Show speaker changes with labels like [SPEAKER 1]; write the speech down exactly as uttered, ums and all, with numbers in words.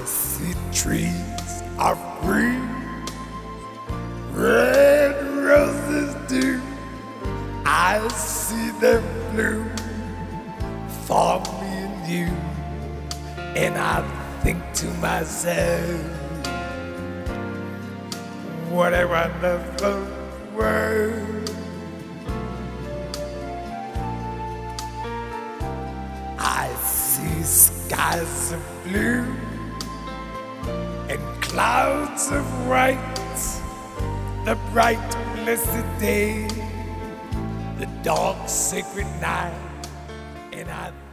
[SPEAKER 1] see trees of green, red roses do. I see them bloom for me and you, and I think to myself, what a wonderful world. I see skies of blue and clouds of white, the bright blessed day, the dark sacred night, and I